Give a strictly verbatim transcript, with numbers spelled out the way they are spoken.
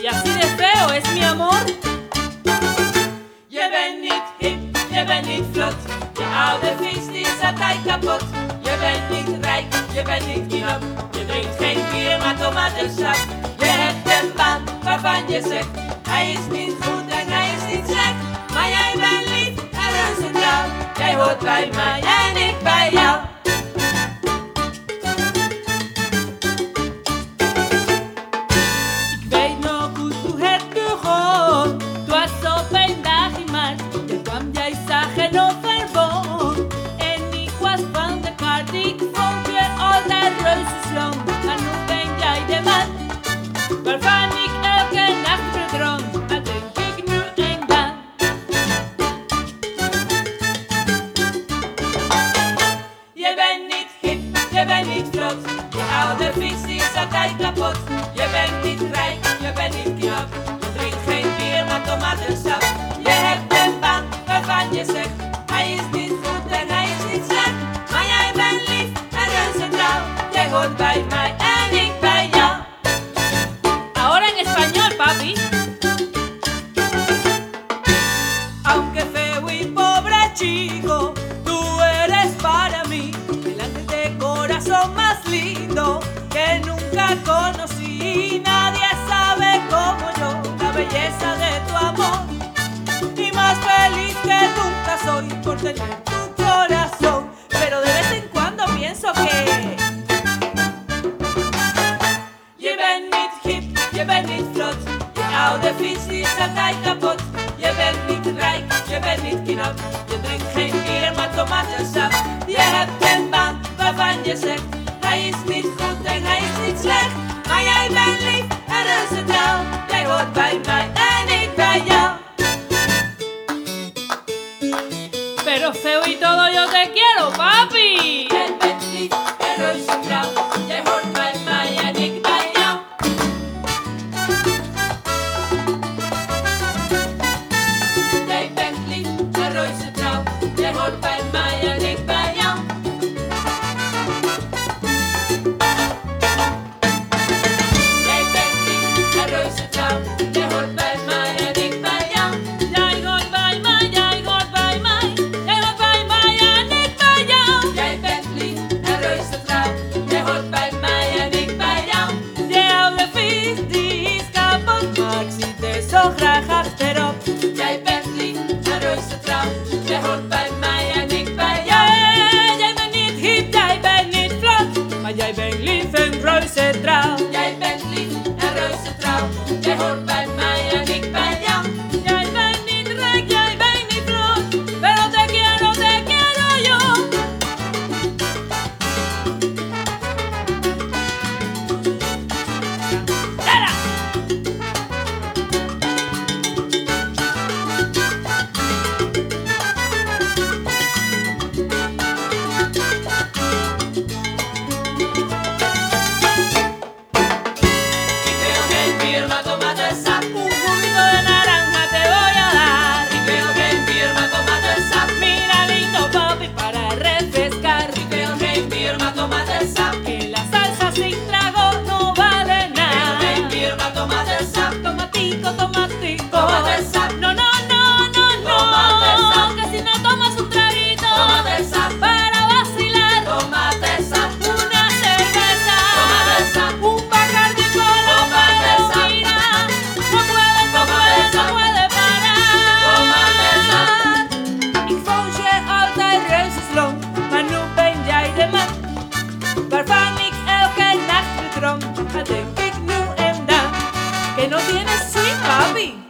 Y así de feo es mi amor. Je bent niet hip, je bent niet vlot. Je oude fiets die is altijd kapot. Je bent niet rijk, je bent niet knap. Je drinkt geen bier, maar tomatensap. Je hebt een baan waarvan je zegt: hij is niet goed en hij is niet slecht. Maar jij bent lief en reuze trouw. Jij hoort bij mij en ik bij jou. Ik weet nog goed hoe het begon. Het was op een dag in maart. Toen kwam jij zagen overwoon. En ik was van de kaart. Ik vond je altijd reuzenslang. Maar nu ben jij de man waarvan ik elke nacht verdroom. Maar denk ik nu en dan. Je bent niet hip, je bent niet vlot. Je oude fiets die is altijd kapot. Je bent niet rijk, je bent niet knap. Je drinkt geen bier, maar tomatensap. Je hebt een baan waarvan je zegt: hij is niet goed en hij is niet slecht. Maar jij bent lief en reuze trouw. Jij hoort bij mij en ik bij jou. Ahora en español, papi. Aunque feo y pobre chico, tú eres para mí el ángel de corazón más lindo que nunca conocí. Nadie sabe como yo la belleza de tu amor. Y más feliz que nunca soy por tener tu corazón. Pero de vez en cuando pienso que je bent niet hip, je bent niet vlot. Je oude fiets die is altijd kapot. Je bent niet rijk, je bent niet knap. Je drinkt geen bier, maar tomatensap. Je hebt een baan waarvan je zegt: hij is niet goed en hij is niet slecht. Maar jij bent lief en reuze trouw. Jij hoort bij mij en ik bij jou. Pero feo y todo yo te quiero, papi. Jij bent lief en reuze trouw. Jij hoort bij mij en ik bij jou. Jij bent lief en reuze trouw. Jij hoort bij mij en ik bij jou. Jij bent lief en reuze trouw. Jij hoort bij mij en ik bij jou. Jij hoort bij mij, jij hoort bij mij. Jij hoort bij mij en ik bij jou. Jij bent lief en reuze trouw. Jij hoort bij mij en ik bij jou. Je oude fiets die is kapot, maar ik zit er zo graag achterop. Jij bent lief en reuze trouw. Jij hoort bij mij en ik bij jou. Yeah, jij bent niet hip, jij bent niet vlot, maar jij bent lief en reuze trouw. Jij bent lief en reuze trouw. Jij hoort bij mij en ik bij jou. Jij bent niet rijk, jij bent niet vlot, pero te quiero, te quiero yo. Dara. Ik wil geen bier, maar tomatensap. Un juguito de naranja te voy a dar. Ik wil geen bier, maar tomatensap. Mira lindo papi para refrescar. Ik wil geen bier, maar tomatensap. Que la salsa sin trago no vale Ik wil geen nada. bier, maar tomatensap. Tomatico, tomatico. Tomatensap. No, no, no, no, no. Tomatensap. Que si no tomas un traguito Tomatensap. para vacilar. Tomatensap. Una cerveza. Tomatensap. Un Bacardi con la Tomatensap. marina. No puede, no puede, no puede parar. Tomatensap. Ik vond je altijd reuzenslang, maar nu ben jij de man waarvan ik elke nacht verdroom. Maar denk ik nu en dan, que no tienes swing, papi.